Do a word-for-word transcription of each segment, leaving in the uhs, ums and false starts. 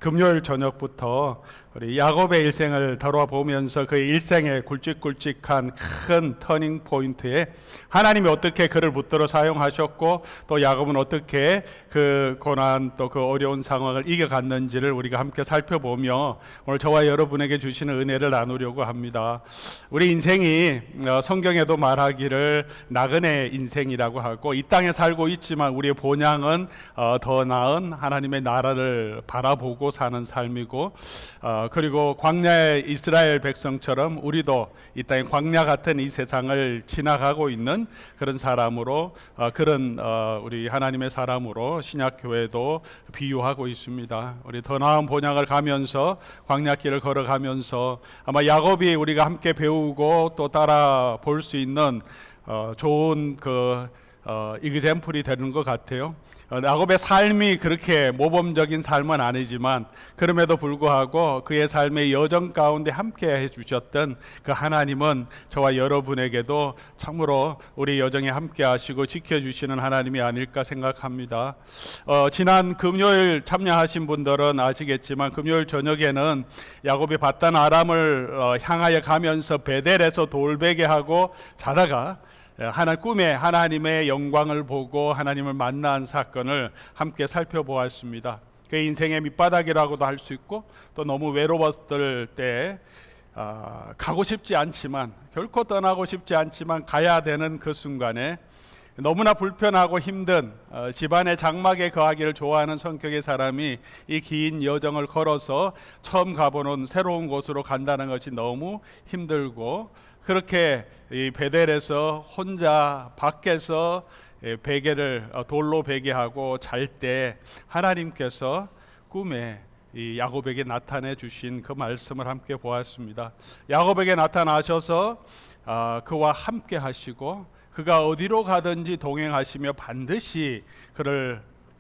금요일 저녁부터 우리 야곱의 일생을 돌아보면서 그의 일생의 굵직굵직한 큰 터닝 포인트에 하나님이 어떻게 그를 붙들어 사용하셨고 또 야곱은 어떻게 그 고난 또 그 어려운 상황을 이겨갔는지를 우리가 함께 살펴보며 오늘 저와 여러분에게 주시는 은혜를 나누려고 합니다. 우리 인생이 성경에도 말하기를 나그네 인생이라고 하고 이 땅에 살고 있지만 우리의 본향은 더 나은 하나님의 나라를 바라보고 사는 삶이고 어, 그리고 광야의 이스라엘 백성처럼 우리도 이 땅의 광야 같은 이 세상을 지나가고 있는 그런 사람으로 어, 그런 어, 우리 하나님의 사람으로 신약교회도 비유하고 있습니다. 우리 더 나은 본향을 가면서 광야길을 걸어가면서 아마 야곱이 우리가 함께 배우고 또 따라 볼 수 있는 어, 좋은 그 어, 이그젬플이 되는 것 같아요. 어, 야곱의 삶이 그렇게 모범적인 삶은 아니지만 그럼에도 불구하고 그의 삶의 여정 가운데 함께 해주셨던 그 하나님은 저와 여러분에게도 참으로 우리 여정에 함께 하시고 지켜주시는 하나님이 아닐까 생각합니다. 어, 지난 금요일 참여하신 분들은 아시겠지만 금요일 저녁에는 야곱이 바단 아람을 어, 향하여 가면서 베델에서 돌베개하고 자다가 하나 꿈에 하나님의 영광을 보고 하나님을 만난 사건을 함께 살펴보았습니다. 그 인생의 밑바닥이라고도 할 수 있고 또 너무 외로웠을 때 어, 가고 싶지 않지만 결코 떠나고 싶지 않지만 가야 되는 그 순간에 너무나 불편하고 힘든 어, 집안의 장막에 거하기를 좋아하는 성격의 사람이 이 긴 여정을 걸어서 처음 가보는 새로운 곳으로 간다는 것이 너무 힘들고 그렇게 이 베델에서 혼자 밖에서 베개를 돌로 베개하고 잘 때 하나님께서 꿈에 이 야곱에게 나타내 주신 그 말씀을 함께 보았습니다. 야곱에게 나타나셔서 아, 그와 함께 하시고 그가 어디로 가든지 동행하시며 반드시 그를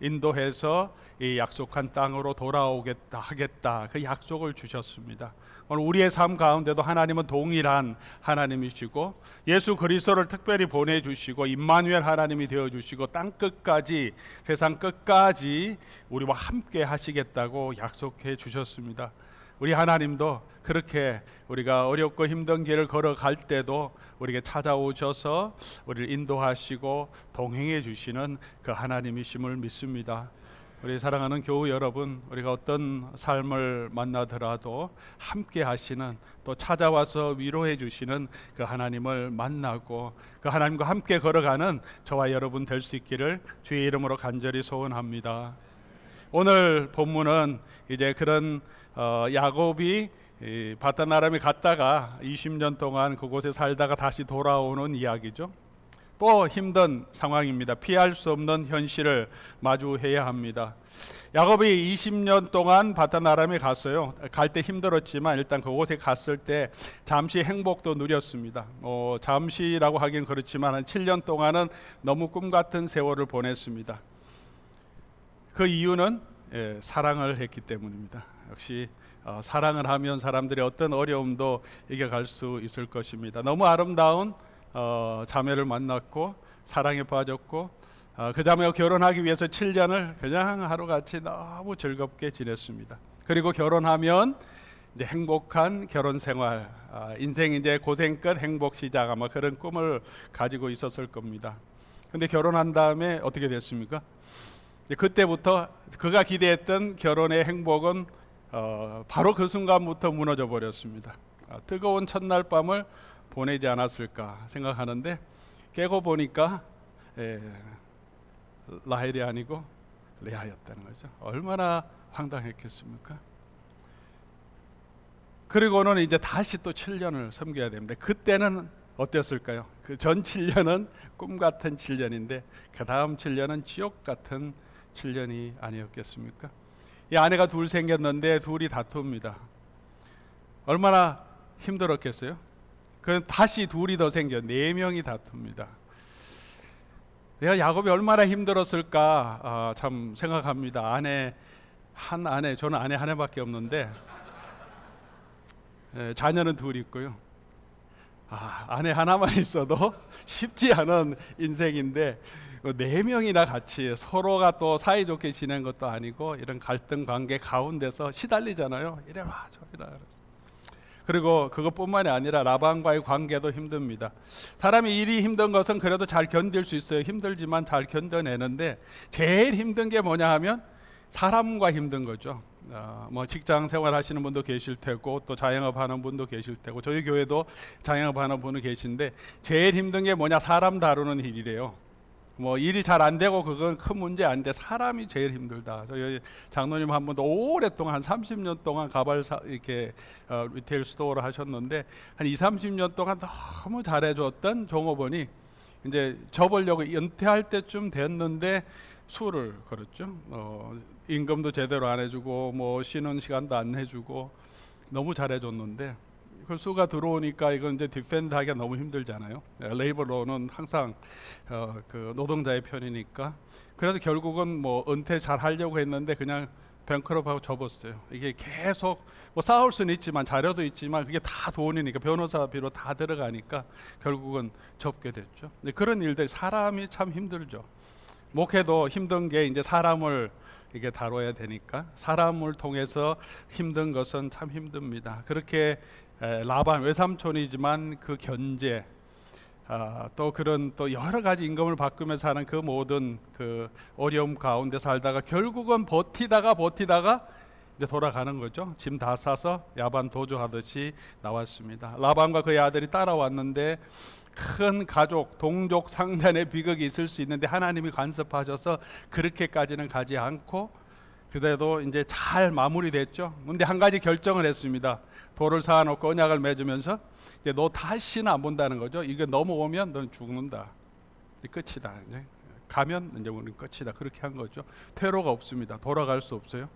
인도해서 이 약속한 땅으로 돌아오겠다 하겠다 그 약속을 주셨습니다. 오늘 우리의 삶 가운데도 하나님은 동일한 하나님이시고 예수 그리스도를 특별히 보내주시고 임마누엘 하나님이 되어주시고 땅 끝까지 세상 끝까지 우리와 함께 하시겠다고 약속해 주셨습니다. 우리 하나님도 그렇게 우리가 어렵고 힘든 길을 걸어갈 때도 우리에게 찾아오셔서 우리를 인도하시고 동행해 주시는 그 하나님이심을 믿습니다. 우리 사랑하는 교우 여러분, 우리가 어떤 삶을 만나더라도 함께 하시는 또 찾아와서 위로해 주시는 그 하나님을 만나고 그 하나님과 함께 걸어가는 저와 여러분 될 수 있기를 주의 이름으로 간절히 소원합니다. 오늘 본문은 이제 그런 어, 야곱이 바단 아람에 갔다가 이십 년 동안 그곳에 살다가 다시 돌아오는 이야기죠. 또 힘든 상황입니다. 피할 수 없는 현실을 마주해야 합니다. 야곱이 이십 년 동안 바단 아람에 갔어요. 갈 때 힘들었지만 일단 그곳에 갔을 때 잠시 행복도 누렸습니다. 어, 잠시라고 하긴 그렇지만 한 칠 년 동안은 너무 꿈같은 세월을 보냈습니다. 그 이유는 예, 사랑을 했기 때문입니다. 역시 어, 사랑을 하면 사람들의 어떤 어려움도 이겨갈 수 있을 것입니다. 너무 아름다운 어, 자매를 만났고 사랑에 빠졌고 어, 그 자매와 결혼하기 위해서 칠 년을 그냥 하루같이 너무 즐겁게 지냈습니다. 그리고 결혼하면 이제 행복한 결혼 생활, 아, 인생 이제 고생 끝 행복 시작 아마 그런 꿈을 가지고 있었을 겁니다. 근데 결혼한 다음에 어떻게 됐습니까? 그때부터 그가 기대했던 결혼의 행복은 어, 바로 그 순간부터 무너져 버렸습니다. 아, 뜨거운 첫날 밤을 보내지 않았을까 생각하는데 깨고 보니까 에, 라헬이 아니고 레아였다는 거죠. 얼마나 황당했겠습니까? 그리고는 이제 다시 또 칠 년을 섬겨야 됩니다. 그때는 어땠을까요? 그 전 칠 년은 꿈 같은 칠 년인데 그 다음 칠 년은 지옥 같은 칠 년이 아니었겠습니까? 이 아내가 둘 생겼는데 둘이 다툽니다. 얼마나 힘들었겠어요? 그 다시 둘이 더 생겨 네 명이 다툽니다. 내가 야곱이 얼마나 힘들었을까 아, 참 생각합니다. 아내 한 아내 저는 아내 한 애밖에 없는데 에, 자녀는 둘이 있고요. 아, 아내 하나만 있어도 쉽지 않은 인생인데 네 명이나 같이 서로가 또 사이좋게 지낸 것도 아니고 이런 갈등 관계 가운데서 시달리잖아요. 이래라 저래라. 그리고 그것뿐만이 아니라 라반과의 관계도 힘듭니다. 사람이 일이 힘든 것은 그래도 잘 견딜 수 있어요. 힘들지만 잘 견뎌내는데 제일 힘든 게 뭐냐 하면 사람과 힘든 거죠. 어, 뭐 직장 생활 하시는 분도 계실 테고 또 자영업 하는 분도 계실 테고 저희 교회도 자영업 하는 분은 계신데 제일 힘든 게 뭐냐, 사람 다루는 일이래요. 뭐 일이 잘 안 되고 그건 큰 문제 아닌데 사람이 제일 힘들다. 저희 장로님 한 분도 오랫동안 한 삼십 년 동안 가발 사, 이렇게 어, 리테일 스토어를 하셨는데 한 이삼십 년 동안 너무 잘해줬던 종업원이 이제 접으려고 은퇴할 때쯤 됐는데 술을 걸었죠. 어, 임금도 제대로 안 해주고 뭐 쉬는 시간도 안 해주고 너무 잘해줬는데 그 수가 들어오니까 이건 이제 디펜드하기가 너무 힘들잖아요. 레이버로는 항상 어, 그 노동자의 편이니까. 그래서 결국은 뭐 은퇴 잘 하려고 했는데 그냥 뱅크럽하고 접었어요. 이게 계속 뭐 싸울 수는 있지만 자료도 있지만 그게 다 돈이니까 변호사비로 다 들어가니까 결국은 접게 됐죠. 그런 일들 사람이 참 힘들죠. 목회도 힘든 게 이제 사람을 이게 다뤄야 되니까 사람을 통해서 힘든 것은 참 힘듭니다. 그렇게 에, 라반 외삼촌이지만 그 견제 아, 또 그런 또 여러 가지 임금을 바꾸면서 하는 그 모든 그 어려움 가운데 살다가 결국은 버티다가 버티다가 이제 돌아가는 거죠. 짐 다 싸서 야반 도주하듯이 나왔습니다. 라반과 그의 아들이 따라왔는데 큰 가족, 동족 상잔의 비극이 있을 수 있는데 하나님이 간섭하셔서 그렇게까지는 가지 않고 그래도 이제 잘 마무리됐죠. 근데 한 가지 결정을 했습니다. 돌을 쌓아놓고 언약을 맺으면서 이제 너 다시는 안 본다는 거죠. 이게 넘어오면 너는 죽는다. 끝이다. 이제 가면 이제 우리는 끝이다. 그렇게 한 거죠. 퇴로가 없습니다. 돌아갈 수 없어요.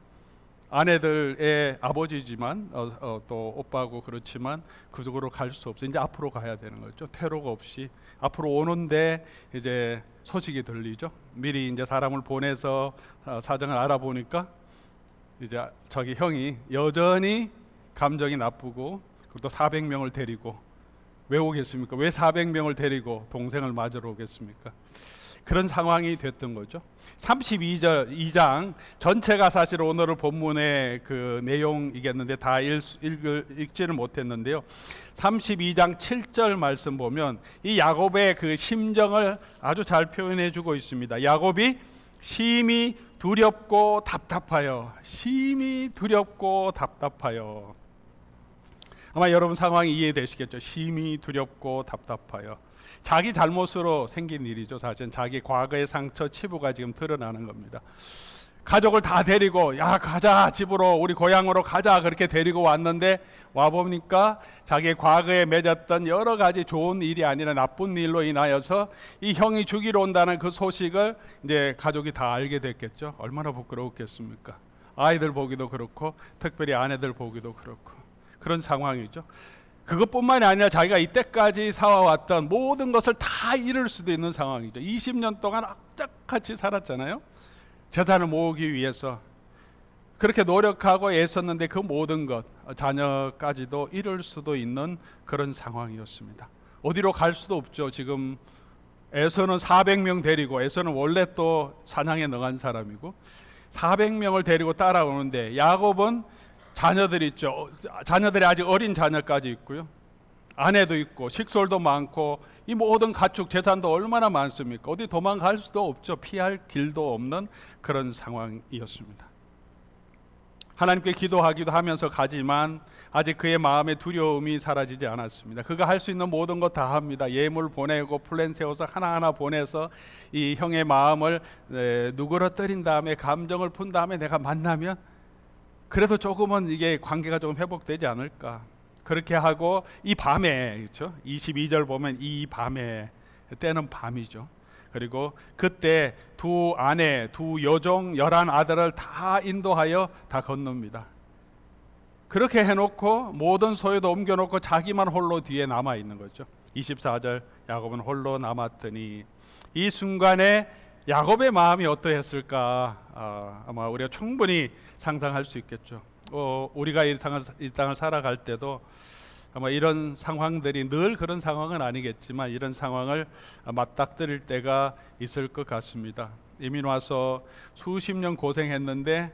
아내들의 아버지지만 어, 어, 또 오빠고 그렇지만 그쪽으로 갈 수 없어요. 이제 앞으로 가야 되는 거죠. 퇴로가 없이 앞으로 오는데 이제 소식이 들리죠. 미리 이제 사람을 보내서 어, 사정을 알아보니까 이제 자기 형이 여전히 감정이 나쁘고 또 사백 명을 데리고 왜 오겠습니까? 왜 사백 명을 데리고 동생을 맞으러 오겠습니까? 그런 상황이 됐던 거죠. 삼십이 절 이 장 전체가 사실 오늘 본문의 그 내용이겠는데 다 읽, 읽, 읽지를 못했는데요. 삼십이 장 칠 절 말씀 보면 이 야곱의 그 심정을 아주 잘 표현해 주고 있습니다. 야곱이 심히 두렵고 답답하여, 심히 두렵고 답답하여. 아마 여러분 상황이 이해되시겠죠. 심히 두렵고 답답하여. 자기 잘못으로 생긴 일이죠. 사실은 자기 과거의 상처, 치부가 지금 드러나는 겁니다. 가족을 다 데리고 야 가자, 집으로 우리 고향으로 가자, 그렇게 데리고 왔는데 와보니까 자기의 과거에 맺었던 여러 가지 좋은 일이 아니라 나쁜 일로 인하여서 이 형이 죽이러 온다는 그 소식을 이제 가족이 다 알게 됐겠죠. 얼마나 부끄러웠겠습니까? 아이들 보기도 그렇고 특별히 아내들 보기도 그렇고 그런 상황이죠. 그것뿐만이 아니라 자기가 이때까지 살아왔던 모든 것을 다 잃을 수도 있는 상황이죠. 이십 년 동안 악착같이 살았잖아요. 재산을 모으기 위해서 그렇게 노력하고 애썼는데 그 모든 것, 자녀까지도 잃을 수도 있는 그런 상황이었습니다. 어디로 갈 수도 없죠. 지금 에서는 사백 명 데리고, 에서는 원래 또 사냥에 능한 사람이고 사백 명을 데리고 따라오는데 야곱은 자녀들이 있죠. 자녀들이 아직 어린 자녀까지 있고요. 아내도 있고 식솔도 많고 이 모든 가축 재산도 얼마나 많습니까? 어디 도망갈 수도 없죠. 피할 길도 없는 그런 상황이었습니다. 하나님께 기도하기도 하면서 가지만 아직 그의 마음의 두려움이 사라지지 않았습니다. 그가 할 수 있는 모든 것 다 합니다. 예물 보내고 플랜 세워서 하나하나 보내서 이 형의 마음을 누그러뜨린 다음에 감정을 푼 다음에 내가 만나면 그래도 조금은 이게 관계가 좀 회복되지 않을까. 그렇게 하고 이 밤에, 그렇죠? 이십이 절 보면 이 밤에, 때는 밤이죠. 그리고 그때 두 아내, 두 여종, 열한 아들을 다 인도하여 다 건넙니다. 그렇게 해놓고 모든 소유도 옮겨놓고 자기만 홀로 뒤에 남아 있는 거죠. 이십사 절 야곱은 홀로 남았더니 이 순간에 야곱의 마음이 어떠했을까? 아, 아마 우리가 충분히 상상할 수 있겠죠. 어, 우리가 이 땅을, 이 땅을 살아갈 때도 아마 이런 상황들이 늘 그런 상황은 아니겠지만 이런 상황을 맞닥뜨릴 때가 있을 것 같습니다. 이민 와서 수십 년 고생했는데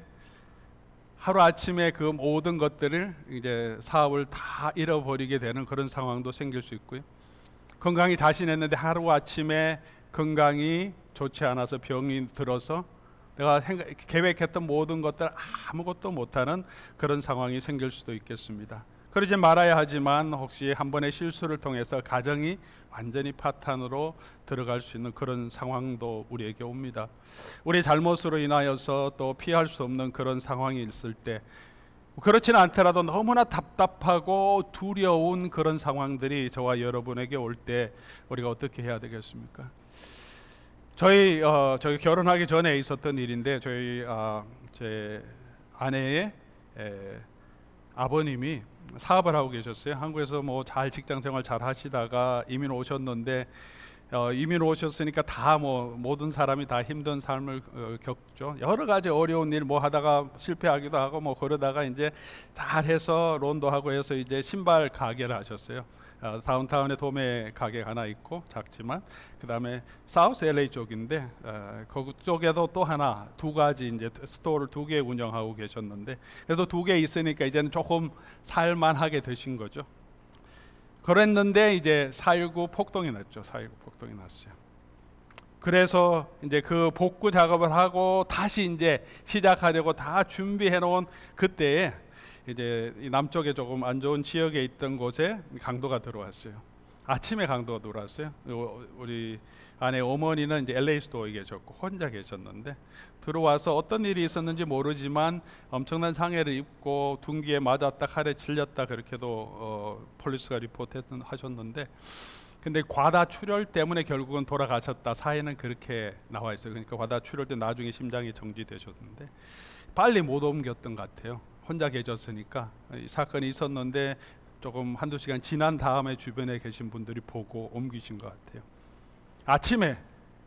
하루아침에 그 모든 것들을 이제 사업을 다 잃어버리게 되는 그런 상황도 생길 수 있고요. 건강이 자신했는데 하루아침에 건강이 좋지 않아서 병이 들어서 내가 생각, 계획했던 모든 것들 아무것도 못하는 그런 상황이 생길 수도 있겠습니다. 그러지 말아야 하지만 혹시 한 번의 실수를 통해서 가정이 완전히 파탄으로 들어갈 수 있는 그런 상황도 우리에게 옵니다. 우리 잘못으로 인하여서 또 피할 수 없는 그런 상황이 있을 때, 그렇지는 않더라도 너무나 답답하고 두려운 그런 상황들이 저와 여러분에게 올 때 우리가 어떻게 해야 되겠습니까? 저희 어, 저희 결혼하기 전에 있었던 일인데, 저희 아, 제 아내의 에, 아버님이 사업을 하고 계셨어요. 한국에서 뭐 잘 직장 생활 잘 하시다가 이민 오셨는데, 어, 이민 오셨으니까 다 뭐 모든 사람이 다 힘든 삶을 어, 겪죠. 여러 가지 어려운 일 뭐 하다가 실패하기도 하고 뭐 그러다가 이제 잘해서 론도 하고 해서 이제 신발 가게를 하셨어요. 어, 다운타운에 도매 가게 하나 있고 작지만, 그 다음에 사우스 엘에이 쪽인데 어, 그쪽에도 또 하나 두 가지 이제 스토어를 두 개 운영하고 계셨는데, 그래도 두 개 있으니까 이제는 조금 살만하게 되신 거죠. 그랬는데 이제 사일구 폭동이 났죠. 사일구 폭동이 났어요. 그래서 이제 그 복구 작업을 하고 다시 이제 시작하려고 다 준비해 놓은 그때에 이제 이 남쪽에 조금 안 좋은 지역에 있던 곳에 강도가 들어왔어요. 아침에 강도가 들어왔어요. 우리 아내 어머니는 이제 엘에이 스토어에 계셨고 혼자 계셨는데, 들어와서 어떤 일이 있었는지 모르지만 엄청난 상해를 입고 둔기에 맞았다, 칼에 찔렸다, 그렇게도 어, 폴리스가 리포트 하셨는데, 근데 과다출혈 때문에 결국은 돌아가셨다, 사회는 그렇게 나와 있어요. 그러니까 과다출혈 때 나중에 심장이 정지되셨는데 빨리 못 옮겼던 것 같아요. 혼자 계셨으니까. 이 사건이 있었는데 조금 한두 시간 지난 다음에 주변에 계신 분들이 보고 옮기신 것 같아요. 아침에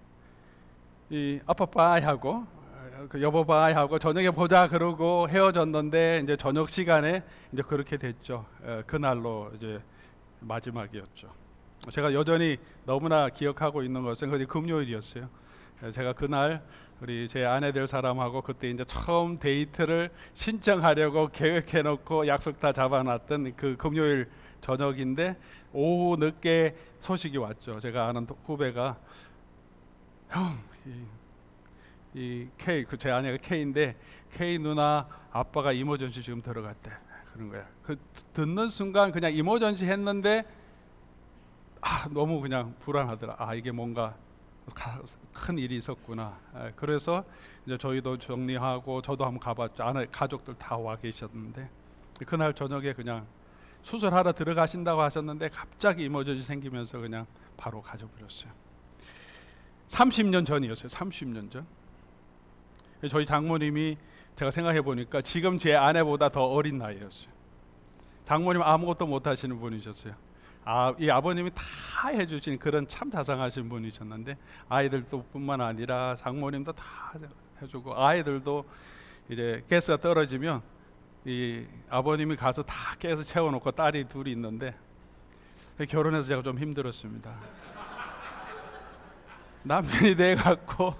이 아빠 빠이 하고 그 여보 빠이 하고 저녁에 보자 그러고 헤어졌는데, 이제 저녁 시간에 이제 그렇게 됐죠. 에, 그날로 이제 마지막이었죠. 제가 여전히 너무나 기억하고 있는 것은 그게 금요일이었어요. 제가 그날 우리 제 아내 될 사람하고 그때 이제 처음 데이트를 신청하려고 계획해 놓고 약속 다 잡아놨던 그 금요일 저녁인데, 오후 늦게 소식이 왔죠. 제가 아는 후배가, 형, 이, 이 K, 그 제 아내가 K인데 K 누나 아빠가 이머전시 지금 들어갔대, 그런 거야. 그 듣는 순간 그냥 이머전시 했는데 아, 너무 그냥 불안하더라. 아, 이게 뭔가 큰 일이 있었구나. 그래서 이제 저희도 정리하고 저도 한번 가봤죠. 안에 가족들 다 와 계셨는데, 그날 저녁에 그냥 수술하러 들어가신다고 하셨는데 갑자기 이머전시 생기면서 그냥 바로 가져버렸어요. 삼십 년 전이었어요. 삼십 년 전. 저희 장모님이 제가 생각해 보니까 지금 제 아내보다 더 어린 나이였어요. 장모님 아무것도 못 하시는 분이셨어요. 아, 이 아버님이 다 해주신 그런 참 자상하신 분이셨는데, 아이들도 뿐만 아니라 장모님도 다 해주고, 아이들도 이제 가스가 떨어지면 이 아버님이 가서 다 가스 채워놓고 딸이 둘이 있는데, 결혼해서 제가 좀 힘들었습니다. 남편이 돼갖고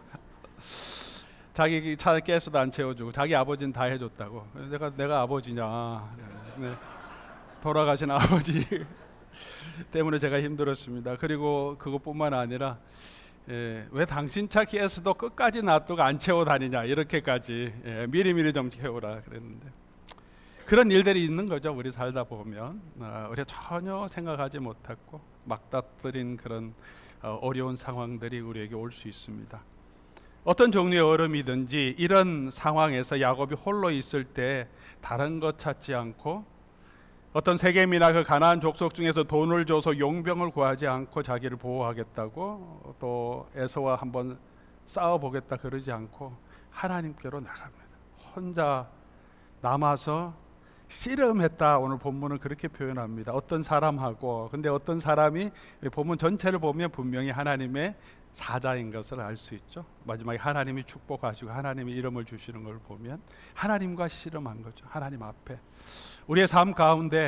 자기 차 가스도 안 채워주고 자기 아버지는 다 해줬다고. 내가 내가 아버지냐? 네. 돌아가신 아버지 때문에 제가 힘들었습니다. 그리고 그것뿐만 아니라 예, 왜 당신 차 가스도 끝까지 놔두고 안 채워 다니냐, 이렇게까지 예, 미리미리 좀 채우라 그랬는데, 그런 일들이 있는 거죠. 우리 살다 보면 어, 우리가 전혀 생각하지 못했고 막다뜨린 그런 어, 어려운 상황들이 우리에게 올 수 있습니다. 어떤 종류의 어려움이든지 이런 상황에서 야곱이 홀로 있을 때 다른 것 찾지 않고, 어떤 세겜이나 그 가나안 족속 중에서 돈을 줘서 용병을 구하지 않고 자기를 보호하겠다고, 또 에서와 한번 싸워보겠다 그러지 않고 하나님께로 나갑니다. 혼자 남아서 씨름했다. 오늘 본문은 그렇게 표현합니다. 어떤 사람하고. 근데 어떤 사람이 본문 전체를 보면 분명히 하나님의 사자인 것을 알 수 있죠. 마지막에 하나님이 축복하시고 하나님이 이름을 주시는 걸 보면 하나님과 씨름한 거죠. 하나님 앞에. 우리의 삶 가운데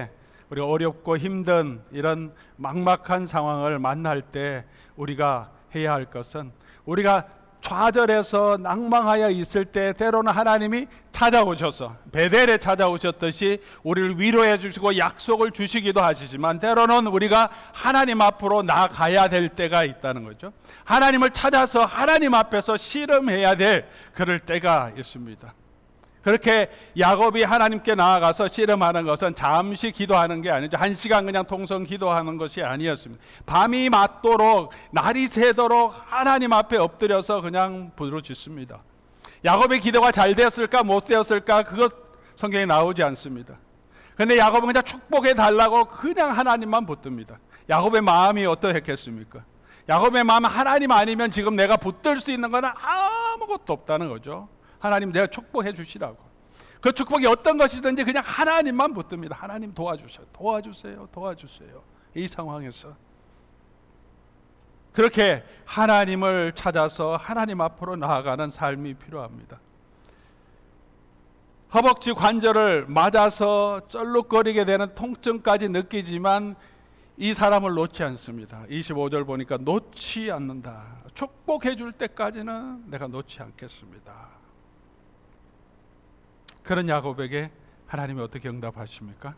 우리가 어렵고 힘든 이런 막막한 상황을 만날 때 우리가 해야 할 것은, 우리가 좌절해서 낭망하여 있을 때 때로는 하나님이 찾아오셔서 베델에 찾아오셨듯이 우리를 위로해 주시고 약속을 주시기도 하시지만, 때로는 우리가 하나님 앞으로 나아가야 될 때가 있다는 거죠. 하나님을 찾아서 하나님 앞에서 씨름해야 될 그럴 때가 있습니다. 그렇게 야곱이 하나님께 나아가서 씨름하는 것은 잠시 기도하는 게 아니죠. 한 시간 그냥 통성 기도하는 것이 아니었습니다. 밤이 맞도록, 날이 새도록 하나님 앞에 엎드려서 그냥 부르짖습니다. 야곱의 기도가 잘 되었을까 못 되었을까 그것 성경에 나오지 않습니다. 그런데 야곱은 그냥 축복해 달라고 그냥 하나님만 붙듭니다. 야곱의 마음이 어떠했겠습니까? 야곱의 마음은 하나님 아니면 지금 내가 붙들 수 있는 건 아무것도 없다는 거죠. 하나님 내가 축복해 주시라고. 그 축복이 어떤 것이든지 그냥 하나님만 붙듭니다. 하나님 도와주세요. 도와주세요. 도와주세요. 이 상황에서 그렇게 하나님을 찾아서 하나님 앞으로 나아가는 삶이 필요합니다. 허벅지 관절을 맞아서 쩔룩거리게 되는 통증까지 느끼지만 이 사람을 놓지 않습니다. 이십오 절 보니까 놓지 않는다. 축복해 줄 때까지는 내가 놓지 않겠습니다. 그런 야곱에게 하나님이 어떻게 응답하십니까?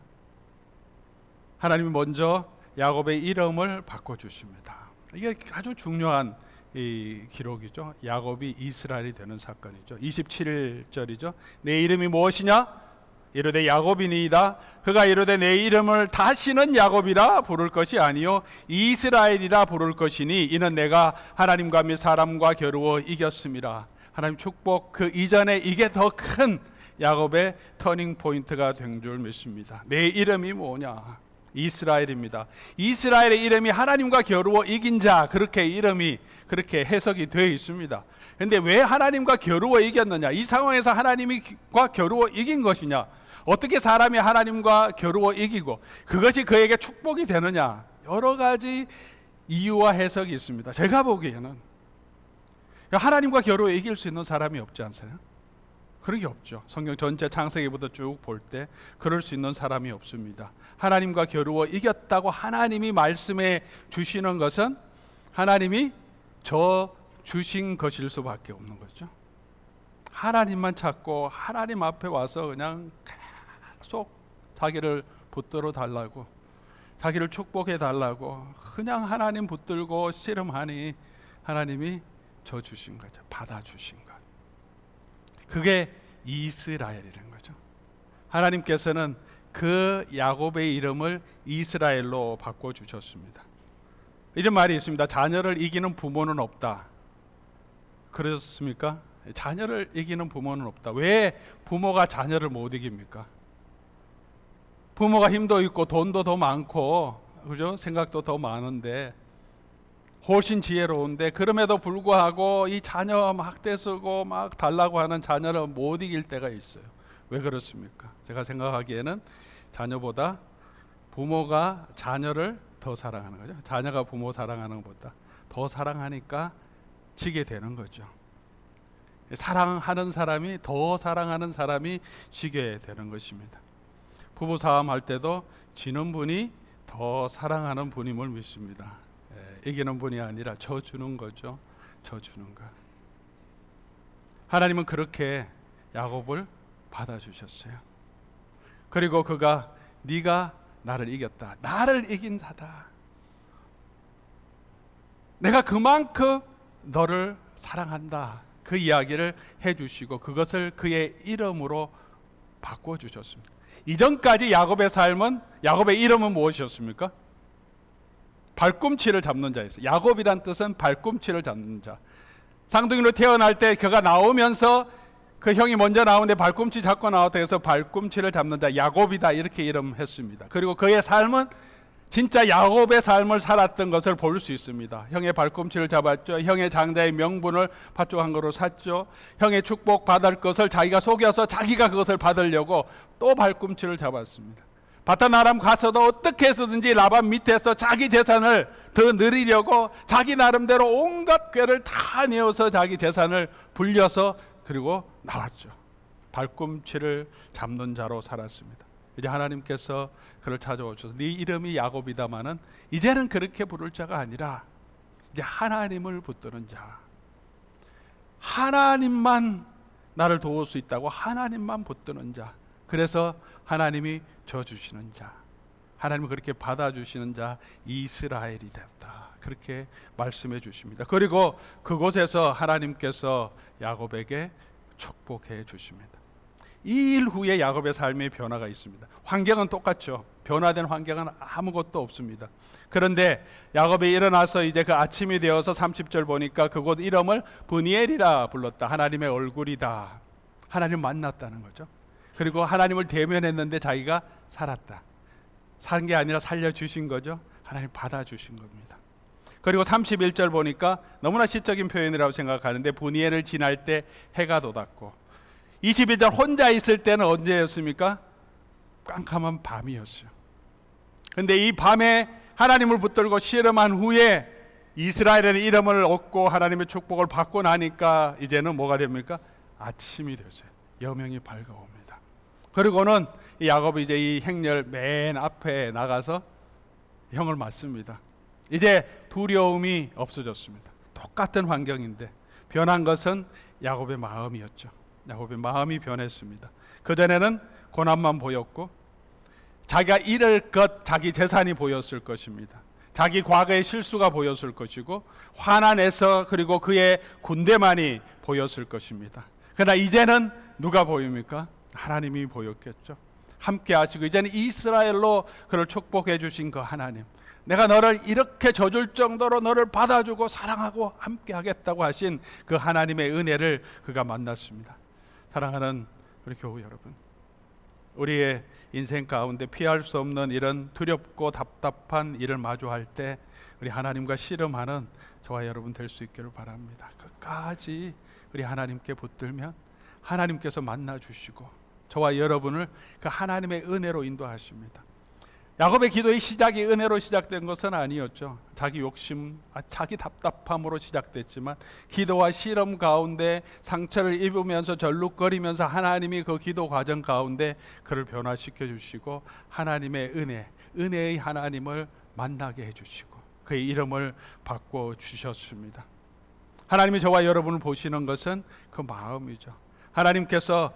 하나님이 먼저 야곱의 이름을 바꿔주십니다. 이게 아주 중요한 이 기록이죠. 야곱이 이스라엘이 되는 사건이죠. 이십칠 절이죠. 내 이름이 무엇이냐? 이르되 야곱이니이다. 그가 이르되 내 이름을 다시는 야곱이라 부를 것이 아니요 이스라엘이라 부를 것이니 이는 내가 하나님과 및 사람과 겨루어 이겼습니다. 하나님 축복, 그 이전에 이게 더 큰 야곱의 터닝 포인트가 된 줄 믿습니다. 내 이름이 뭐냐? 이스라엘입니다. 이스라엘의 이름이 하나님과 겨루어 이긴 자, 그렇게 이름이 그렇게 해석이 되어 있습니다. 그런데 왜 하나님과 겨루어 이겼느냐? 이 상황에서 하나님과 겨루어 이긴 것이냐? 어떻게 사람이 하나님과 겨루어 이기고 그것이 그에게 축복이 되느냐? 여러 가지 이유와 해석이 있습니다. 제가 보기에는 하나님과 겨루어 이길 수 있는 사람이 없지 않아요? 그런 게 없죠. 성경 전체 창세기부터 쭉 볼 때 그럴 수 있는 사람이 없습니다. 하나님과 겨루어 이겼다고 하나님이 말씀해 주시는 것은 하나님이 저 주신 것일 수밖에 없는 거죠. 하나님만 찾고 하나님 앞에 와서 그냥 계속 자기를 붙들어 달라고, 자기를 축복해 달라고 그냥 하나님 붙들고 씨름하니 하나님이 저 주신 거죠. 받아주신 것. 그게 이스라엘이라는 거죠. 하나님께서는 그 야곱의 이름을 이스라엘로 바꿔주셨습니다. 이런 말이 있습니다. 자녀를 이기는 부모는 없다. 그렇습니까? 자녀를 이기는 부모는 없다. 왜 부모가 자녀를 못 이깁니까? 부모가 힘도 있고 돈도 더 많고, 그죠? 생각도 더 많은데 훨씬 지혜로운데 그럼에도 불구하고 이 자녀 막 떼쓰고 막 달라고 하는 자녀를 못 이길 때가 있어요. 왜 그렇습니까? 제가 생각하기에는 자녀보다 부모가 자녀를 더 사랑하는 거죠. 자녀가 부모 사랑하는 것보다 더 사랑하니까 지게 되는 거죠. 사랑하는 사람이, 더 사랑하는 사람이 지게 되는 것입니다. 부부 싸움 할 때도 지는 분이 더 사랑하는 분임을 믿습니다. 이기는 분이 아니라 저 주는 거죠. 저 주는 것. 하나님은 그렇게 야곱을 받아주셨어요. 그리고 그가 네가 나를 이겼다. 나를 이긴 자다. 내가 그만큼 너를 사랑한다. 그 이야기를 해주시고 그것을 그의 이름으로 바꿔주셨습니다. 이전까지 야곱의 삶은, 야곱의 이름은 무엇이었습니까? 발꿈치를 잡는 자였어요. 야곱이란 뜻은 발꿈치를 잡는 자. 쌍둥이로 태어날 때 그가 나오면서 그 형이 먼저 나오는데 발꿈치 잡고 나왔다 해서 발꿈치를 잡는 자, 야곱이다 이렇게 이름했습니다. 그리고 그의 삶은 진짜 야곱의 삶을 살았던 것을 볼 수 있습니다. 형의 발꿈치를 잡았죠. 형의 장자의 명분을 팥죽한 거로 샀죠. 형의 축복 받을 것을 자기가 속여서 자기가 그것을 받으려고 또 발꿈치를 잡았습니다. 바탄 아람 가서도 어떻게 해서든지 라반 밑에서 자기 재산을 더 늘리려고 자기 나름대로 온갖 꾀를 다 내어서 자기 재산을 불려서 그리고 나왔죠. 발꿈치를 잡는 자로 살았습니다. 이제 하나님께서 그를 찾아오셔서 네 이름이 야곱이다마는 이제는 그렇게 부를 자가 아니라 이제 하나님을 붙드는 자, 하나님만 나를 도울 수 있다고 하나님만 붙드는 자, 그래서 하나님이 져주시는 자, 하나님은 그렇게 받아주시는 자 이스라엘이 됐다, 그렇게 말씀해 주십니다. 그리고 그곳에서 하나님께서 야곱에게 축복해 주십니다. 이 일 후에 야곱의 삶의 변화가 있습니다. 환경은 똑같죠. 변화된 환경은 아무것도 없습니다. 그런데 야곱이 일어나서 이제 그 아침이 되어서 삼십 절 보니까 그곳 이름을 브니엘이라 불렀다. 하나님의 얼굴이다. 하나님 만났다는 거죠. 그리고 하나님을 대면했는데 자기가 살았다. 산 게 아니라 살려주신 거죠. 하나님 받아주신 겁니다. 그리고 삼십일 절 보니까 너무나 시적인 표현이라고 생각하는데 브니엘을 지날 때 해가 돋았고, 이십일 절 혼자 있을 때는 언제였습니까? 깜깜한 밤이었어요. 그런데 이 밤에 하나님을 붙들고 씨름한 후에 이스라엘의 이름을 얻고 하나님의 축복을 받고 나니까 이제는 뭐가 됩니까? 아침이 됐어요. 여명이 밝아옵니다. 그리고는 이 야곱이 이제 이 행렬 맨 앞에 나가서 형을 맞습니다. 이제 두려움이 없어졌습니다. 똑같은 환경인데 변한 것은 야곱의 마음이었죠. 야곱의 마음이 변했습니다. 그전에는 고난만 보였고 자기가 잃을 것, 자기 재산이 보였을 것입니다. 자기 과거의 실수가 보였을 것이고 화난에서 그리고 그의 군대만이 보였을 것입니다. 그러나 이제는 누가 보입니까? 하나님이 보였겠죠. 함께 하시고 이제는 이스라엘로 그를 축복해 주신 그 하나님, 내가 너를 이렇게 져줄 정도로 너를 받아주고 사랑하고 함께 하겠다고 하신 그 하나님의 은혜를 그가 만났습니다. 사랑하는 우리 교우 여러분, 우리의 인생 가운데 피할 수 없는 이런 두렵고 답답한 일을 마주할 때 우리 하나님과 씨름하는 저와 여러분 될 수 있기를 바랍니다. 끝까지 우리 하나님께 붙들면 하나님께서 만나주시고 저와 여러분을 그 하나님의 은혜로 인도하십니다. 야곱의 기도의 시작이 은혜로 시작된 것은 아니었죠. 자기 욕심, 자기 답답함으로 시작됐지만 기도와 실험 가운데 상처를 입으면서 절룩거리면서 하나님이 그 기도 과정 가운데 그를 변화시켜 주시고 하나님의 은혜, 은혜의 하나님을 만나게 해주시고 그의 이름을 바꿔 주셨습니다. 하나님이 저와 여러분을 보시는 것은 그 마음이죠. 하나님께서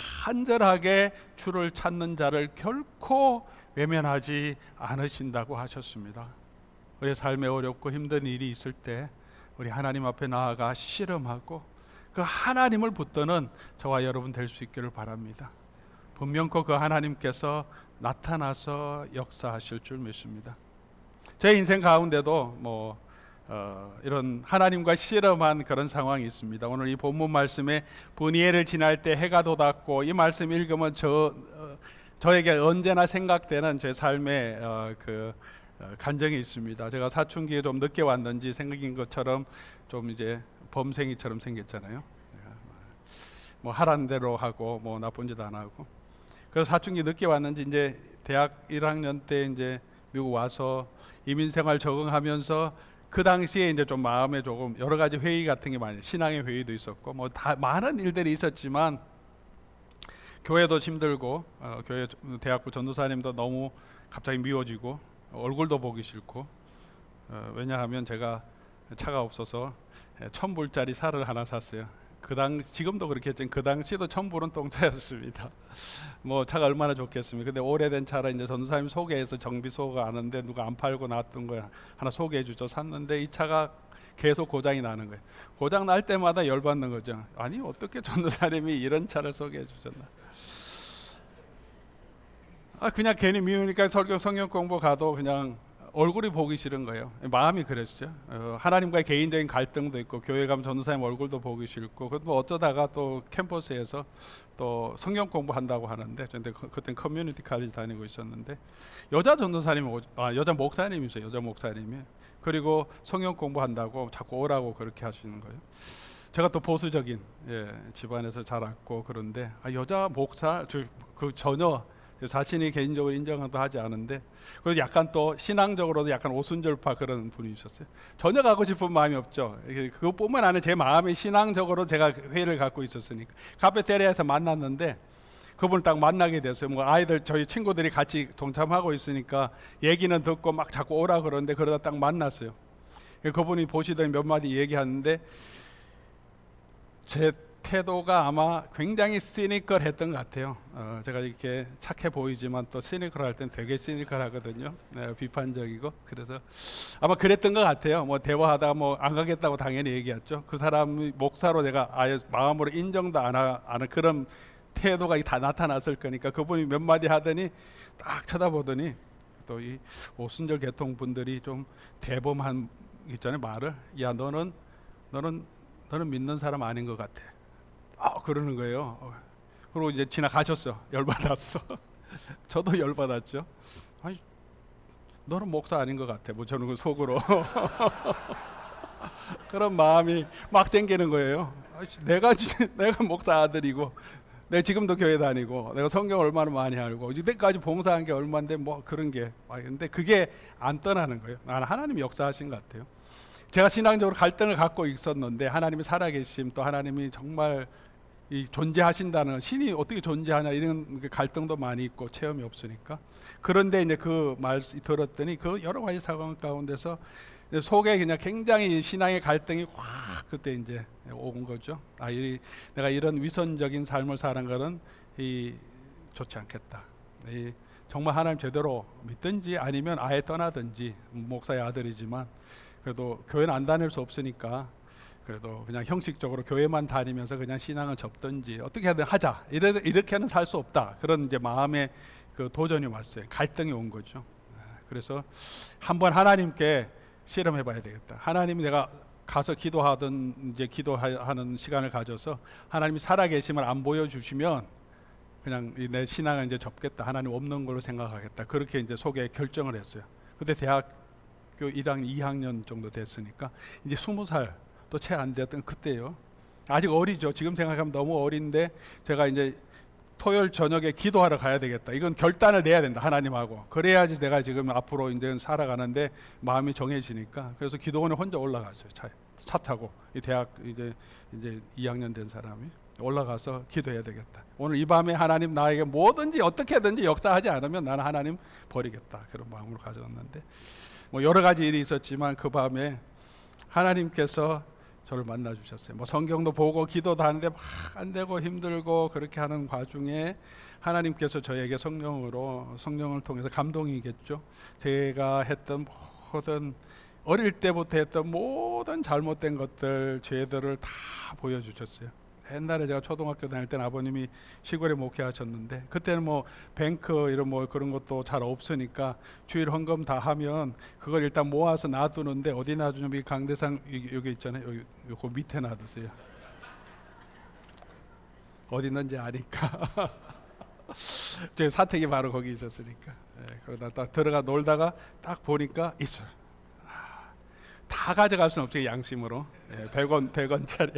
간절하게 주를 찾는 자를 결코 외면하지 않으신다고 하셨습니다. 우리의 삶에 어렵고 힘든 일이 있을 때 우리 하나님 앞에 나아가 씨름하고 그 하나님을 붙드는 저와 여러분 될 수 있기를 바랍니다. 분명코 그 하나님께서 나타나서 역사하실 줄 믿습니다. 제 인생 가운데도 뭐 어, 이런 하나님과 씨름한 그런 상황이 있습니다. 오늘 이 본문 말씀에 브니엘을 지날 때 해가 돋았고, 이 말씀 읽으면 저 어, 저에게 언제나 생각되는 제 삶의 어, 그 어, 간증이 있습니다. 제가 사춘기에 좀 늦게 왔는지 생각인 것처럼 좀 이제 범생이처럼 생겼잖아요. 뭐 하라는 대로 하고 뭐 나쁜 짓 안 하고. 그래서 사춘기 늦게 왔는지 이제 대학 일 학년 때 이제 미국 와서 이민생활 적응하면서 그 당시에 이제 좀 마음에 조금 여러 가지 회의 같은 게 많이, 신앙의 회의도 있었고 뭐 다 많은 일들이 있었지만 교회도 힘들고 어, 교회 대학부 전도사님도 너무 갑자기 미워지고 얼굴도 보기 싫고 어, 왜냐하면 제가 차가 없어서 천 불짜리 살을 하나 샀어요. 그 당 지금도 그렇게 했지만 그 당시도 천 불은 똥차였습니다. 뭐 차가 얼마나 좋겠습니까? 근데 오래된 차를 이제 전도사님 소개해서 정비소가 아는데 누가 안 팔고 놨던 거야. 하나 소개해 주죠. 샀는데 이 차가 계속 고장이 나는 거예요. 고장 날 때마다 열받는 거죠. 아니 어떻게 전도사님이 이런 차를 소개해 주셨나? 아 그냥 괜히 미우니까 설교 성경 공부 가도 그냥 얼굴이 보기 싫은 거예요. 마음이 그랬죠. 어, 하나님과의 개인적인 갈등도 있고 교회 가면 전도사님 얼굴도 보기 싫고, 뭐 어쩌다가 또 캠퍼스에서 또 성경 공부한다고 하는데, 근데 그때 커뮤니티 칼리지 다니고 있었는데 여자 전도사님, 아 여자 목사님이세요. 여자 목사님이. 그리고 성경 공부한다고 자꾸 오라고 그렇게 하시는 거예요. 제가 또 보수적인 예, 집안에서 자랐고 그런데 아, 여자 목사 저, 그 전혀 자신이 개인적으로 인정도 하지 않은데, 그리고 약간 또 신앙적으로도 약간 오순절파 그런 분이 있었어요. 전혀 가고 싶은 마음이 없죠. 그것뿐만 아니라 제 마음이 신앙적으로 제가 회의를 갖고 있었으니까 카페테리아에서 만났는데 그분을 딱 만나게 됐어요. 뭐 아이들 저희 친구들이 같이 동참하고 있으니까 얘기는 듣고 막 자꾸 오라 그러는데 그러다 딱 만났어요. 그분이 보시더니 몇 마디 얘기하는데 제 태도가 아마 굉장히 시니컬했던 것 같아요. 어, 제가 이렇게 착해 보이지만 또 시니컬할 땐 되게 시니컬하거든요. 네, 비판적이고. 그래서 아마 그랬던 것 같아요. 뭐 대화하다가 뭐 안 가겠다고 당연히 얘기했죠. 그 사람이 목사로 내가 아예 마음으로 인정도 안 하는 그런 태도가 다 나타났을 거니까 그분이 몇 마디 하더니 딱 쳐다보더니 또 이 오순절 계통 분들이 좀 대범한 있잖아요. 말을 야 너는 너는 너는 믿는 사람 아닌 것 같아. 아, 그러는 거예요. 그리고 이제 지나가셨어. 열받았어. 저도 열받았죠. 아니, 너는 목사 아닌 것 같아. 뭐 저는 그 속으로 그런 마음이 막 생기는 거예요. 내가 내가 목사 아들이고, 내가 지금도 교회 다니고, 내가 성경 얼마나 많이 알고, 이때까지 봉사한 게 얼마인데 뭐 그런 게. 근데 그게 안 떠나는 거예요. 나는 하나님 역사하신 것 같아요. 제가 신앙적으로 갈등을 갖고 있었는데 하나님이 살아계심, 또 하나님이 정말 이 존재하신다는, 신이 어떻게 존재하냐 이런 갈등도 많이 있고 체험이 없으니까. 그런데 이제 그 말 들었더니 그 여러 가지 상황 가운데서 속에 그냥 굉장히 신앙의 갈등이 확 그때 이제 온 거죠. 아, 이, 내가 이런 위선적인 삶을 사는 것은 이 좋지 않겠다. 이 정말 하나님 제대로 믿든지 아니면 아예 떠나든지, 목사의 아들이지만 그래도 교회는 안 다닐 수 없으니까 그래도 그냥 형식적으로 교회만 다니면서 그냥 신앙을 접든지 어떻게 하든 하자. 이래, 이렇게는 살 수 없다. 그런 이제 마음의 그 도전이 왔어요. 갈등이 온 거죠. 그래서 한번 하나님께 실험해 봐야 되겠다. 하나님이 내가 가서 기도하던 이제 기도하는 시간을 가져서 하나님이 살아계심을 안 보여주시면 그냥 내 신앙을 이제 접겠다. 하나님 없는 걸로 생각하겠다. 그렇게 이제 속에 결정을 했어요. 그때 대학교 일 학년, 이 학년 정도 됐으니까 이제 스무 살 또 채 안 됐던 그때요. 아직 어리죠. 지금 생각하면 너무 어린데 제가 이제 토요일 저녁에 기도하러 가야 되겠다. 이건 결단을 내야 된다. 하나님하고. 그래야지 내가 지금 앞으로 이제 살아가는데 마음이 정해지니까. 그래서 기도원에 혼자 올라갔어요. 차, 차 타고 이 대학 이제 이제 이 학년 된 사람이 올라가서 기도해야 되겠다. 오늘 이 밤에 하나님 나에게 뭐든지 어떻게든지 역사하지 않으면 나는 하나님 버리겠다. 그런 마음으로 가져왔는데 뭐 여러 가지 일이 있었지만 그 밤에 하나님께서 저를 만나 주셨어요. 뭐 성경도 보고 기도도 하는데 막 안 되고 힘들고 그렇게 하는 과중에 하나님께서 저에게 성령으로, 성령을 통해서 감동이겠죠. 제가 했던 모든, 어릴 때부터 했던 모든 잘못된 것들, 죄들을 다 보여주셨어요. 옛날에 제가 초등학교 다닐 때는 아버님이 시골에 목회하셨는데 그때는 뭐 뱅크 이런 뭐 그런 것도 잘 없으니까 주일 헌금 다 하면 그걸 일단 모아서 놔두는데 어디 놔두냐면 이 강대상 여기 있잖아요. 여기 그 밑에 놔두세요. 어디 있는지 아니까. 제 사택이 바로 거기 있었으니까. 예, 그러다 딱 들어가 놀다가 딱 보니까 있어요. 아, 다 가져갈 수는 없죠. 양심으로. 예, 백 원, 백 원짜리야.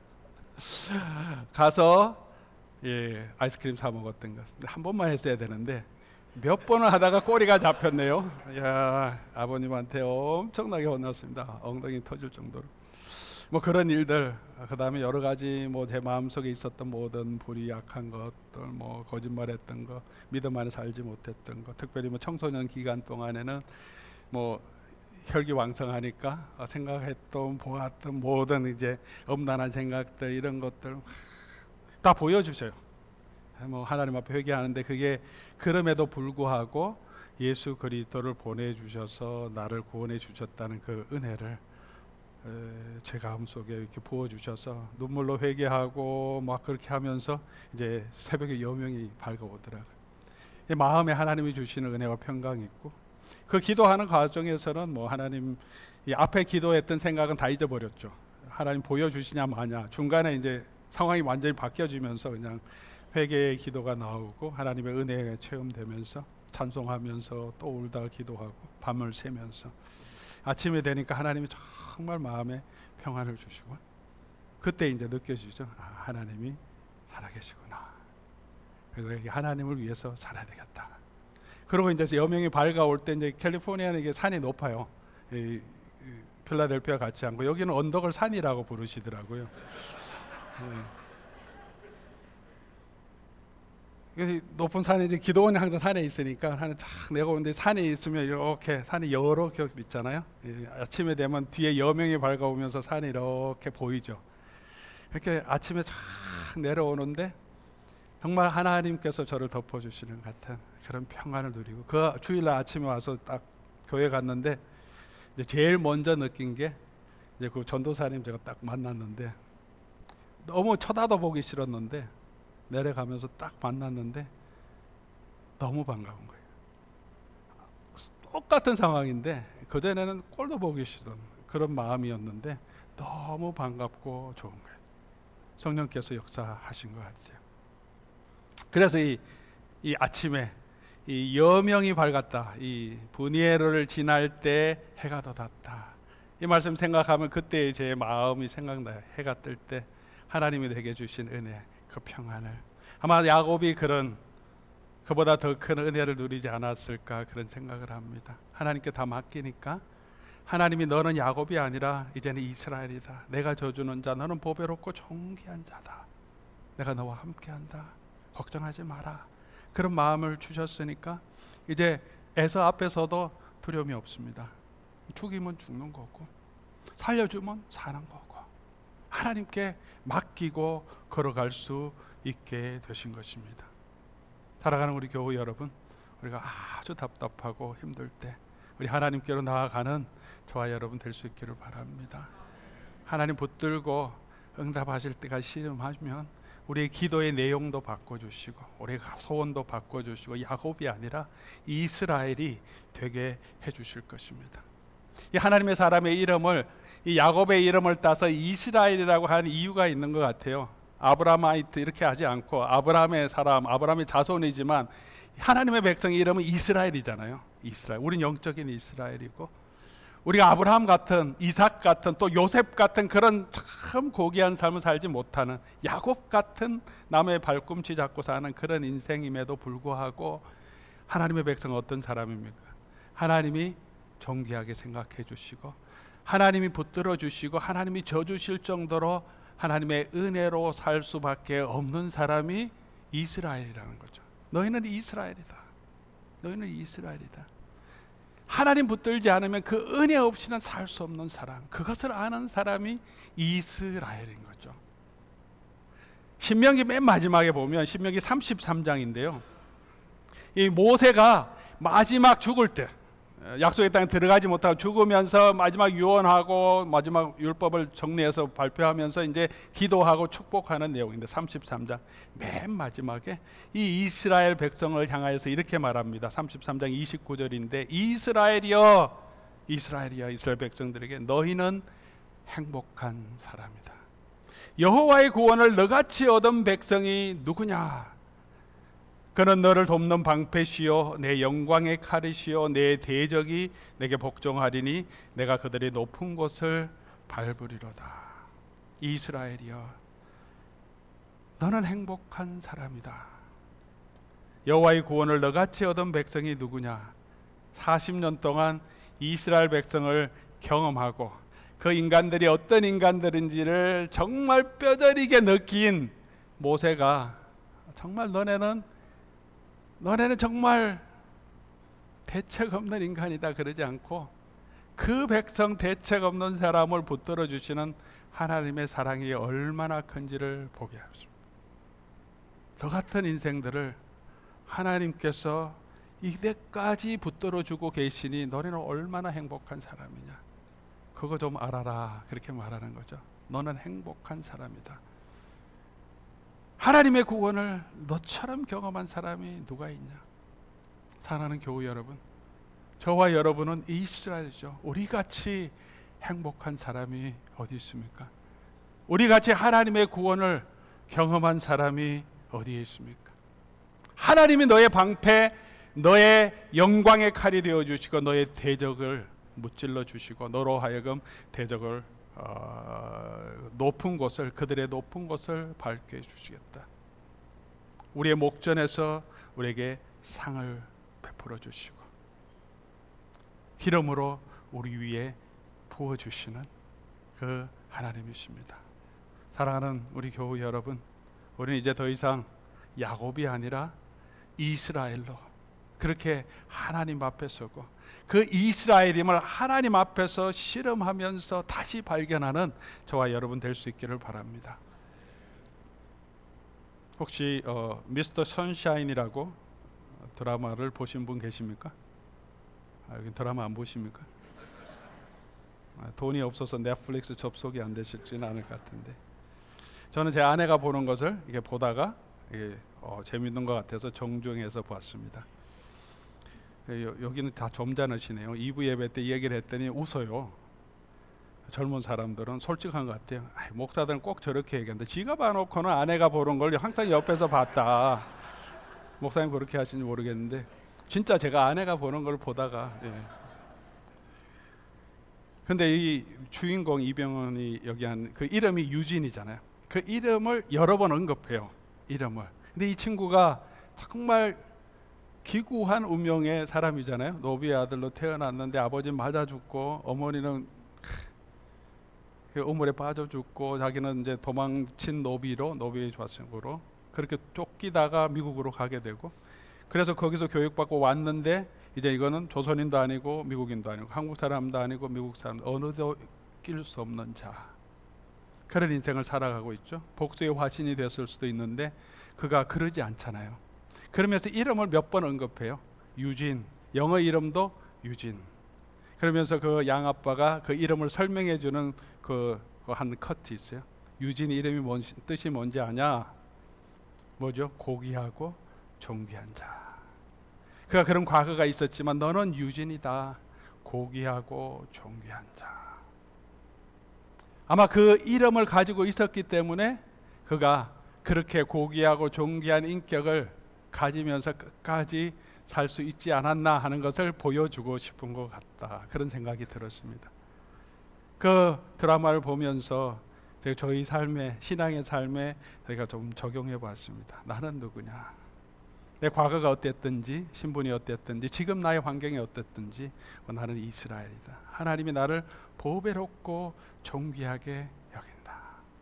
가서 예, 아이스크림 사 먹었던 것. 한 번만 했어야 되는데 몇 번을 하다가 꼬리가 잡혔네요. 야, 아버님한테 엄청나게 혼났습니다. 엉덩이 터질 정도로. 뭐 그런 일들, 그 다음에 여러 가지 뭐 제 마음속에 있었던 모든 불이 약한 것들, 뭐 거짓말했던 거, 믿음 안에 살지 못했던 거, 특별히 뭐 청소년 기간 동안에는 뭐 혈기왕성하니까 생각했던 보았던 모든 이제 엄난한 생각들 이런 것들 다 보여주셔요. 뭐 하나님 앞에 회개하는데 그게 그럼에도 불구하고 예수 그리스도를 보내주셔서 나를 구원해 주셨다는 그 은혜를 제 가슴 속에 이렇게 부어주셔서 눈물로 회개하고 막 그렇게 하면서 이제 새벽에 여명이 밝아오더라고요. 마음에 하나님이 주시는 은혜와 평강이 있고 그 기도하는 과정에서는 뭐 하나님 이 앞에 기도했던 생각은 다 잊어버렸죠. 하나님 보여주시냐 마냐. 중간에 이제 상황이 완전히 바뀌어지면서 그냥 회개의 기도가 나오고 하나님의 은혜가 체험되면서 찬송하면서 또 울다가 기도하고 밤을 새면서 아침이 되니까 하나님이 정말 마음에 평안을 주시고 그때 이제 느껴지죠. 아, 하나님이 살아계시구나. 그래서 하나님을 위해서 살아야 되겠다. 그리고 이제 여명이 밝아올 때 이제 캘리포니아는 이게 산이 높아요. 이, 이, 필라델피아 같지 않고 여기는 언덕을 산이라고 부르시더라고요. 네. 높은 산에 이제 기도원이 항상 산에 있으니까 산에 쫙 내려오는데 산에 있으면 이렇게 산이 여러 겹 있잖아요. 아침에 되면 뒤에 여명이 밝아오면서 산이 이렇게 보이죠. 이렇게 아침에 쫙 내려오는데 정말 하나님께서 저를 덮어주시는 것 같은 그런 평안을 누리고, 그 주일날 아침에 와서 딱 교회 갔는데 이제 제일 먼저 느낀 게 이제 그 전도사님 제가 딱 만났는데 너무 쳐다도 보기 싫었는데 내려가면서 딱 만났는데 너무 반가운 거예요. 똑같은 상황인데 그전에는 꼴도 보기 싫은 그런 마음이었는데 너무 반갑고 좋은 거예요. 성령께서 역사하신 것 같아요. 그래서 이, 이 아침에 이 여명이 밝았다, 이 브니에르를 지날 때 해가 돋았다, 이 말씀 생각하면 그때 제 마음이 생각나요. 해가 뜰 때 하나님이 내게 주신 은혜, 그 평안을. 아마 야곱이 그런 그보다 더 큰 은혜를 누리지 않았을까 그런 생각을 합니다. 하나님께 다 맡기니까 하나님이 너는 야곱이 아니라 이제는 이스라엘이다. 내가 져주는 자, 너는 보배롭고 존귀한 자다. 내가 너와 함께한다. 걱정하지 마라. 그런 마음을 주셨으니까 이제 에서 앞에서도 두려움이 없습니다. 죽이면 죽는 거고 살려주면 사는 거고 하나님께 맡기고 걸어갈 수 있게 되신 것입니다. 살아가는 우리 교우 여러분, 우리가 아주 답답하고 힘들 때 우리 하나님께로 나아가는 저와 여러분 될 수 있기를 바랍니다. 하나님 붙들고 응답하실 때가 시험하면 우리의 기도의 내용도 바꿔주시고 우리의 소원도 바꿔주시고 야곱이 아니라 이스라엘이 되게 해주실 것입니다. 이 하나님의 사람의 이름을, 이 야곱의 이름을 따서 이스라엘이라고 하는 이유가 있는 것 같아요. 아브라마이트 이렇게 하지 않고 아브라함의 사람, 아브라함의 자손이지만 하나님의 백성의 이름은 이스라엘이잖아요. 이스라엘. 우린 영적인 이스라엘이고, 우리가 아브라함 같은, 이삭 같은, 또 요셉 같은 그런 참 고귀한 삶을 살지 못하는 야곱 같은 남의 발꿈치 잡고 사는 그런 인생임에도 불구하고 하나님의 백성은 어떤 사람입니까? 하나님이 존귀하게 생각해 주시고 하나님이 붙들어 주시고 하나님이 져주실 정도로 하나님의 은혜로 살 수밖에 없는 사람이 이스라엘이라는 거죠. 너희는 이스라엘이다. 너희는 이스라엘이다. 하나님 붙들지 않으면 그 은혜 없이는 살 수 없는 사람, 그것을 아는 사람이 이스라엘인 거죠. 신명기 맨 마지막에 보면 신명기 삼십삼 장인데요. 이 모세가 마지막 죽을 때, 약속의 땅에 들어가지 못하고 죽으면서 마지막 유언하고 마지막 율법을 정리해서 발표하면서 이제 기도하고 축복하는 내용인데, 삼십삼 장 맨 마지막에 이 이스라엘 백성을 향하여서 이렇게 말합니다. 삼십삼 장 이십구 절인데 이스라엘이여, 이스라엘이여, 이스라엘 백성들에게 너희는 행복한 사람이다. 여호와의 구원을 너같이 얻은 백성이 누구냐? 그는 너를 돕는 방패시요 내 영광의 칼이시요 내 대적이 내게 복종하리니 내가 그들의 높은 곳을 밟으리로다. 이스라엘이여, 너는 행복한 사람이다. 여호와의 구원을 너같이 얻은 백성이 누구냐? 사십 년 동안 이스라엘 백성을 경험하고 그 인간들이 어떤 인간들인지를 정말 뼈저리게 느낀 모세가 정말 너네는 너네는 정말 대책 없는 인간이다 그러지 않고 그 백성 대책 없는 사람을 붙들어 주시는 하나님의 사랑이 얼마나 큰지를 보게 합니다. 너 같은 인생들을 하나님께서 이때까지 붙들어 주고 계시니 너네는 얼마나 행복한 사람이냐, 그거 좀 알아라, 그렇게 말하는 거죠. 너는 행복한 사람이다. 하나님의 구원을 너처럼 경험한 사람이 누가 있냐? 사랑하는 교우 여러분, 저와 여러분은 이스라엘이죠. 우리같이 행복한 사람이 어디 있습니까? 우리같이 하나님의 구원을 경험한 사람이 어디에 있습니까? 하나님이 너의 방패, 너의 영광의 칼이 되어주시고 너의 대적을 무찔러 주시고 너로 하여금 대적을 어, 높은 곳을, 그들의 높은 곳을 밝게 해주시겠다. 우리의 목전에서 우리에게 상을 베풀어 주시고 기름으로 우리 위에 부어주시는 그 하나님이십니다. 사랑하는 우리 교우 여러분, 우리는 이제 더 이상 야곱이 아니라 이스라엘로 그렇게 하나님 앞에 서고 그 이스라엘임을 하나님 앞에서 실험하면서 다시 발견하는 저와 여러분 될 수 있기를 바랍니다. 혹시 어, 미스터 선샤인이라고 드라마를 보신 분 계십니까? 아, 여기 드라마 안 보십니까? 아, 돈이 없어서 넷플릭스 접속이 안 되실지는 않을 것 같은데, 저는 제 아내가 보는 것을 이게 보다가 이게 어, 재밌는 것 같아서 정주행해서 봤습니다. 여, 여기는 다 점잖으시네요. 이 부 예배 때 이 얘기를 했더니 웃어요. 젊은 사람들은 솔직한 것 같아요. 아이, 목사들은 꼭 저렇게 얘기하는데 지가 봐놓고는 아내가 보는 걸 항상 옆에서 봤다. 목사님 그렇게 하시는지 모르겠는데 진짜 제가 아내가 보는 걸 보다가 예. 근데 이 주인공 이병헌이 여기 한 그 이름이 유진이잖아요. 그 이름을 여러 번 언급해요. 이름을. 근데 이 친구가 정말 기구한 운명의 사람이잖아요. 노비의 아들로 태어났는데 아버지는 맞아 죽고 어머니는 우물에 빠져 죽고 자기는 이제 도망친 노비로 노비의 좌승으로 그렇게 쫓기다가 미국으로 가게 되고, 그래서 거기서 교육받고 왔는데 이제 이거는 조선인도 아니고 미국인도 아니고 한국 사람도 아니고 미국 사람 어느도 낄 수 없는 자, 그런 인생을 살아가고 있죠. 복수의 화신이 됐을 수도 있는데 그가 그러지 않잖아요. 그러면서 이름을 몇 번 언급해요. 유진, 영어 이름도 유진. 그러면서 그 양아빠가 그 이름을 설명해 주는 그 한 커트 있어요. 유진 이름이 뭔 뜻이 뭔지 아냐? 뭐죠? 고귀하고 존귀한 자. 그가 그런 과거가 있었지만 너는 유진이다. 고귀하고 존귀한 자. 아마 그 이름을 가지고 있었기 때문에 그가 그렇게 고귀하고 존귀한 인격을 가지면서 끝까지 살 수 있지 않았나 하는 것을 보여주고 싶은 것 같다. 그런 생각이 들었습니다. 그 드라마를 보면서 저희 삶에, 신앙의 삶에 저희가 좀 적용해 봤습니다. 나는 누구냐? 내 과거가 어땠든지, 신분이 어땠든지, 지금 나의 환경이 어땠든지 나는 이스라엘이다. 하나님이 나를 보배롭고 존귀하게 여긴다.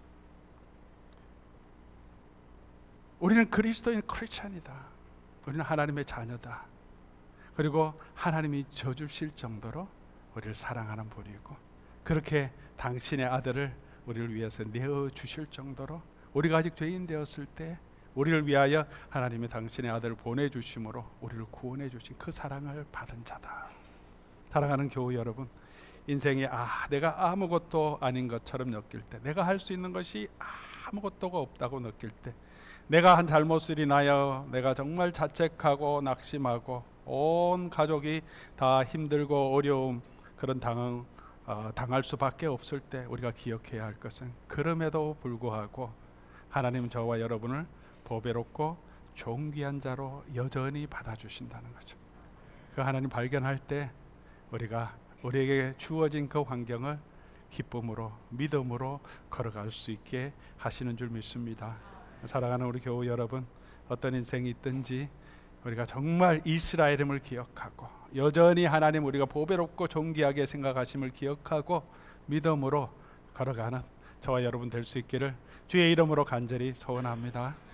우리는 그리스도인 크리스찬이다. 우리는 하나님의 자녀다. 그리고 하나님이 져주실 정도로 우리를 사랑하는 분이고, 그렇게 당신의 아들을 우리를 위해서 내어주실 정도로 우리가 아직 죄인 되었을 때 우리를 위하여 하나님이 당신의 아들을 보내주심으로 우리를 구원해 주신 그 사랑을 받은 자다. 사랑하는 교우 여러분, 인생이 아 내가 아무것도 아닌 것처럼 느낄 때, 내가 할 수 있는 것이 아무것도가 없다고 느낄 때, 내가 한 잘못을 인하여 내가 정말 자책하고 낙심하고 온 가족이 다 힘들고 어려움 그런 당황, 어, 당할 수밖에 없을 때 우리가 기억해야 할 것은, 그럼에도 불구하고 하나님은 저와 여러분을 보배롭고 존귀한 자로 여전히 받아주신다는 거죠. 그 하나님 발견할 때 우리가 우리에게 주어진 그 환경을 기쁨으로 믿음으로 걸어갈 수 있게 하시는 줄 믿습니다. 사랑하는 우리 교우 여러분, 어떤 인생이 있든지 우리가 정말 이스라엘임을 기억하고 여전히 하나님 우리가 보배롭고 존귀하게 생각하심을 기억하고 믿음으로 걸어가는 저와 여러분 될 수 있기를 주의 이름으로 간절히 소원합니다.